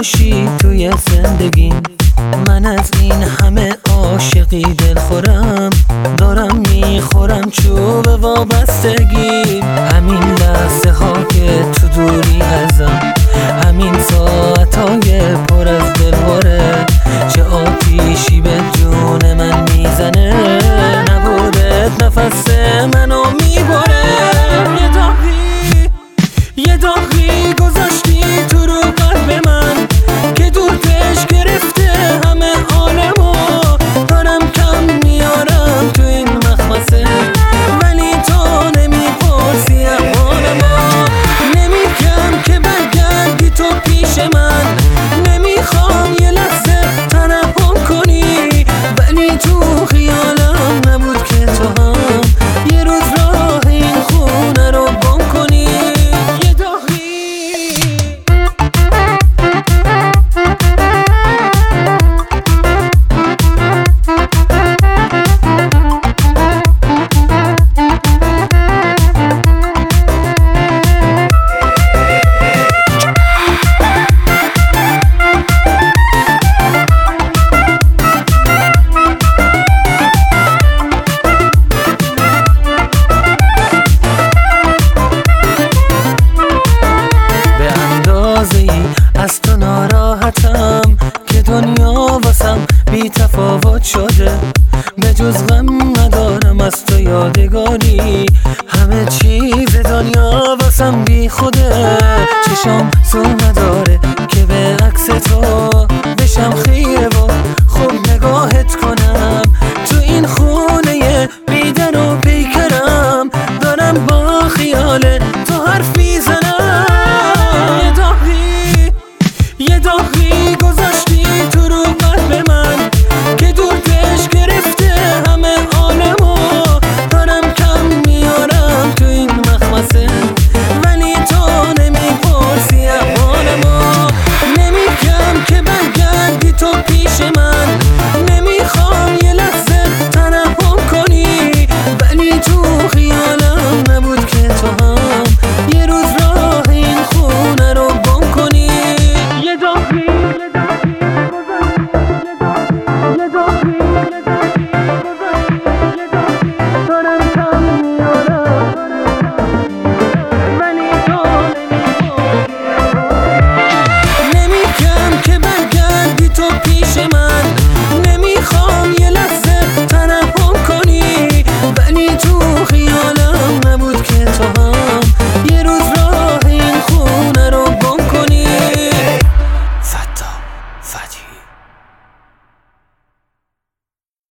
باشی توی زندگیم. من از این همه عاشقی دلخورم، دارم میخورم چوب وابستگی. همین لحظه ها که تو دوری ازم، همین ساعتای پر از دلواره، چه آتیشی به جون من میزنه، نبودت نفس منو میبره. یه داغی گذاشتی تو رو قلب من که دورتش گرفته همه عالمو. دارم کم میارم تو این مخمسه، ولی تو نمیپرسی احوالمو. نمیگم که برگردی تو پیش من، نمیخوام یه لحظه ترحم کنی، ولی تو خیالم نبود که تو هم یه روز راه این خونه رو گم کنی. از تو ناراحتم که دنیا واسم بی تفاوت شده، به جز غم ندارم از تو یادگاری. همه چیز دنیا واسم بی خوده، چشم سو نداره که به عکس تو بشم خیره و خوب نگاهت کنم. تو این خونه بی در و پیکرم، دارم با خیال تو حرف میزنم. یه داغی گذاشتی